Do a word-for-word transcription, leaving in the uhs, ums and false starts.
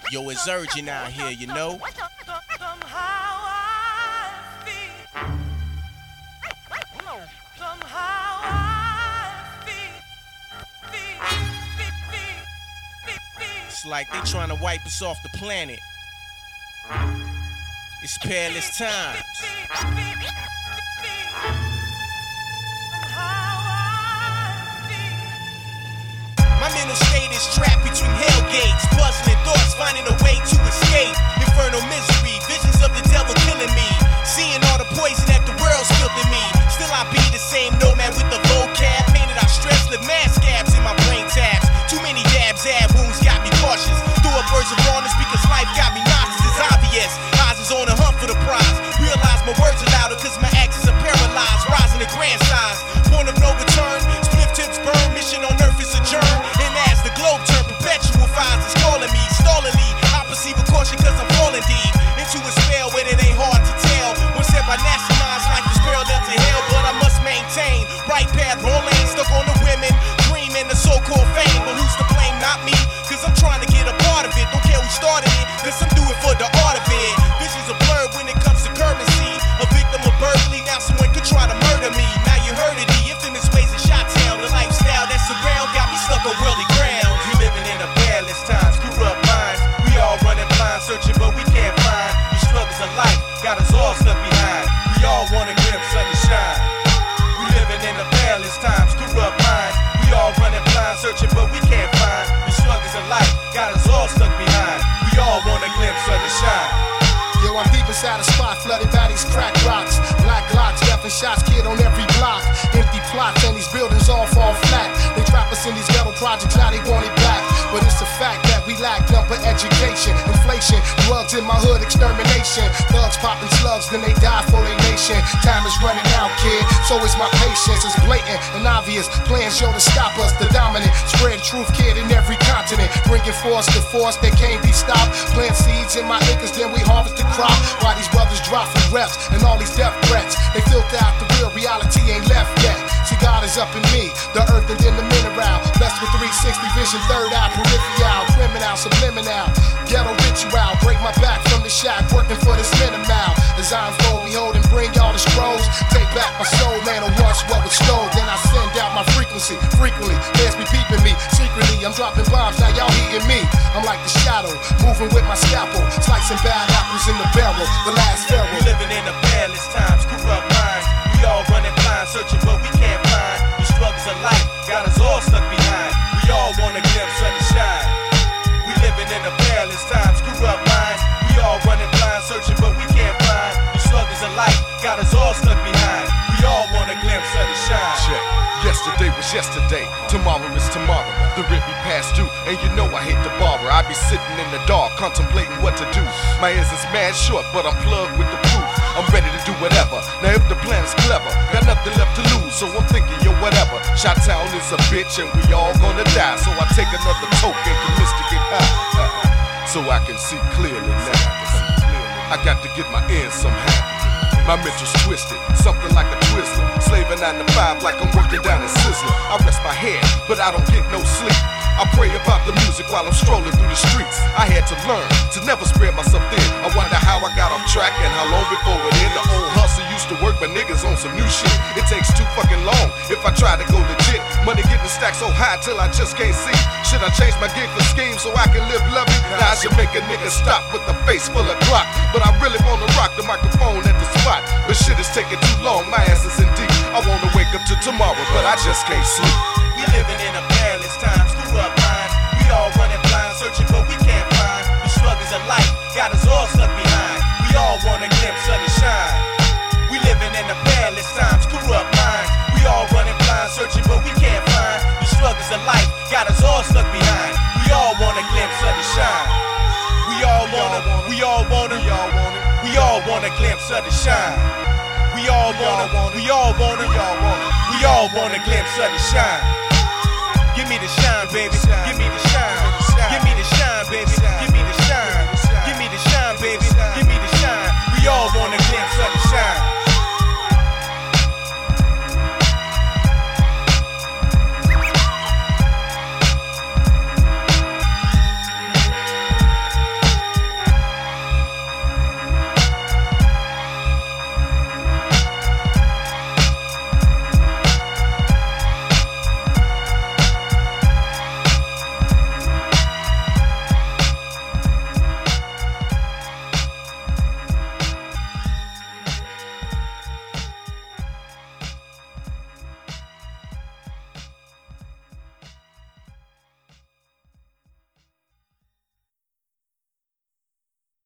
Yo, it's urgent out here, you know? Somehow I feel. Somehow I feel. It's like they trying to wipe us off the planet. It's perilous times. My mental state is trapped between hell gates, puzzling thoughts, finding a way to escape. Infernal misery, visions of the devil killing me. Seeing all the poison that the world spilled in me. Still I be the same nomad with the vocab. Painted out stress, live mass scabs in my brain tabs. Too many dabs, ad wounds got me cautious. Threw up words of rawness because life got me nauseous. It's obvious, eyes is on the hunt for the prize. Realize my words are louder cause my actions are paralyzed. Rising to grand size, point of no return. Spliff tips burn, mission on earth is adjourned. And as the globe turn, perpetual fires is calling me. Stallingly, I perceive a caution cause I'm falling deep into a spell where it ain't hard to tell. Once said by nasty minds, life is parallel to hell. But I must maintain, right path, wrong lane. Stuck on the women, dreaming the so-called fame. But who's to blame? Not me, cause I'm trying to get a part of it. Don't care who started it, cause I'm doing for the art of it. Visions are blurred when it comes to currency. A victim of burglary, now someone could try to murder me. Now you heard of the infamous ways of Shot-Town. The lifestyle that's around got me stuck on worldly ground. We living in a perilous times, screw up minds. We all running blind, searching but we can't find. The struggles of life got us all stuck behind. We all want a glimpse of the shine. We living in a perilous times, screw up minds. We all running blind, searching but we can't find. The struggles of life got us all stuck behind. We all want a glimpse of the shine. Yo, I'm deep inside a spot, flooded by these crack rocks. Black glocks, death and shots, kid on every block. Empty plots and these buildings all fall flat. They trap us in these ghetto projects, now they want it back. But it's a fact that we lack number education. Inflation, drugs in my hood, extermination. Thugs popping slugs, then they die for their nation. Time is running out, kid, so is my patience. It's blatant and obvious, plans show to stop us. The dominant, spread truth, kid, in every continent. Bringing force to force that can't be stopped. Plant seeds in my acres, then we harvest the crop. Why these brothers drop from reps and all these death threats? They filter out the real, reality ain't left yet. See, God is up in me, the earth and then the mineral. Blessed with three sixty vision, third eye, peripheral, criminal, subliminal. Ghetto ritual, break my back from the shack, working for this minimal. As I unfold, behold, and bring y'all the scrolls. Take back my soul, man, or once what was stole. Then I send out my frequency, frequently. Fans be peeping me, secretly. I'm dropping bombs, now y'all hitting me. I'm like the shadow, moving with my scalpel, slicing bad apples in the barrel. The last pharaoh. We living in a perilous times, screw up minds. We all running blind, searching but we can't find. The struggles of life got us all stuck behind. We all want a glimpse of the shine. We living in a perilous times, screw up minds. We all running blind, searching but we can't find. The struggles of life got us all stuck behind. We all want a glimpse of the shine. Check. Yesterday was yesterday, tomorrow is tomorrow. The rent be past due, and you know I hate to borrow. I be sitting in the dark, contemplating what to do. My ears is mad short, but I'm plugged with the proof. I'm ready to do whatever. Now if the plan is clever, got nothing left to lose, so I'm thinking, yo, whatever. Shot-Town is a bitch, and we all gonna die. So I take another toke and commit to get high, so I can see clearly now. I got to get my ends somehow. My mental's twisted, something like a Twizzler. Slaving nine to five like I'm working down in Sizzler. I rest my head, but I don't get no sleep. I pray about the music while I'm strolling through the streets. I had to learn to never spread myself thin. I wonder how I got off track and how long before it ended. The old hustle used to work, but niggas on some new shit. It takes too fucking long if I try to go legit. Money getting stacked so high till I just can't see. Should I change my gig for scheme so I can live loving? Now I should make a nigga stop with a face full of Glock. But I really wanna rock the microphone at the spot. But shit is taking too long, my ass is in deep. I wanna wake up to tomorrow, but I just can't sleep. We living in a perilous times, screw up minds. We all running blind, searching but we can't find. The struggles of life got us all stuck behind. We all want a glimpse of the shine. We living in a perilous times, screw up minds. We all running blind, searching but we can't find. The struggles of life got us all stuck behind. We all want a glimpse of the shine. We all wanna, we all wanna, we all wanna, we all want a glimpse of the shine. We all wanna, we all wanna, we all wanna, we all want a glimpse of the shine. Give me the shine, baby. Give me the shine.